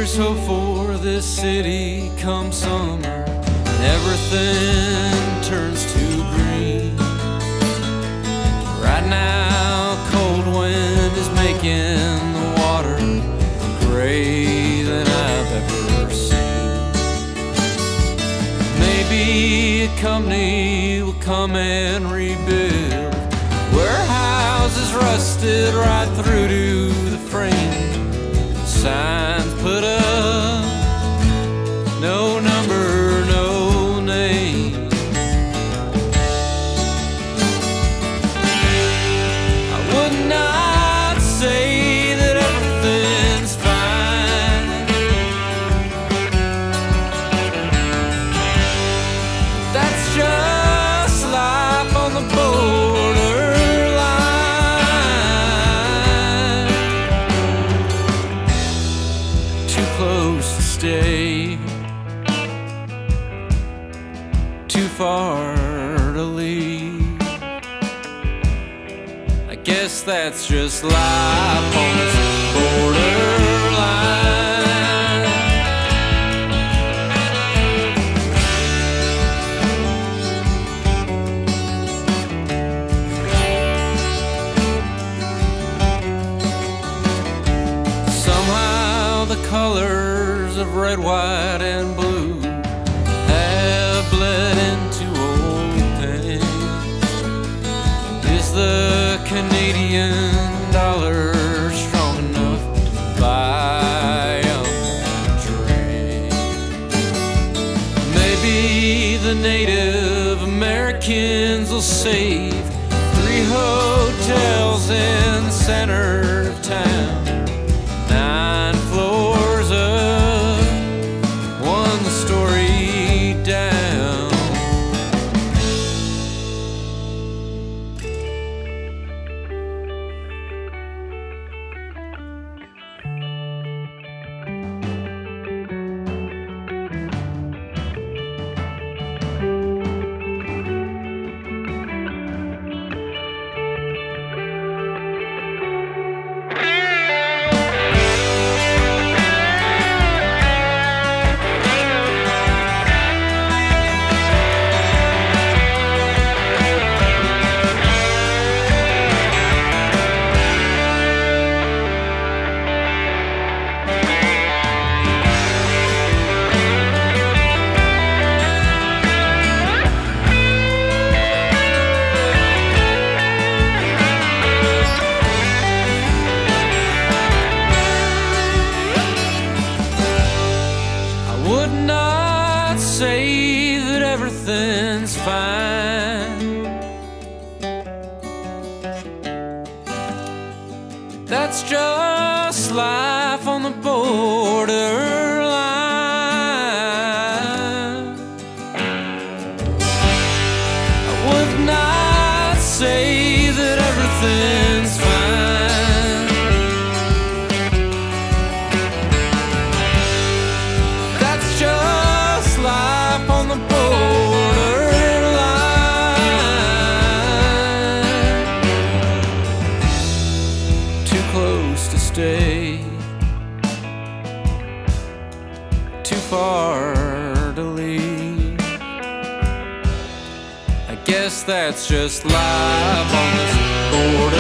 hope for this city come summer, and everything turns to green. Right now, cold wind is making the water gray than I've ever seen. Maybe a company will come and rebuild warehouses rusted right through to the frame. Signs put up, no number, no name. I would not say that everything's fine. That's just life on the borderline. Too close to stay, too far to leave. I guess that's just life on this borderline. Somehow the colors of red, white, and blue have bled into old pain. Is the Canadian dollar strong enough to buy up the train? Maybe the Native Americans will save 3 hotels in the center of town, 9 floors up, 1 story down. Would not say that everything's fine. That's just life on the borderline. I would not say that everything's fine. Life on the borderline. Too close to stay, too far to leave. I guess that's just life on this border.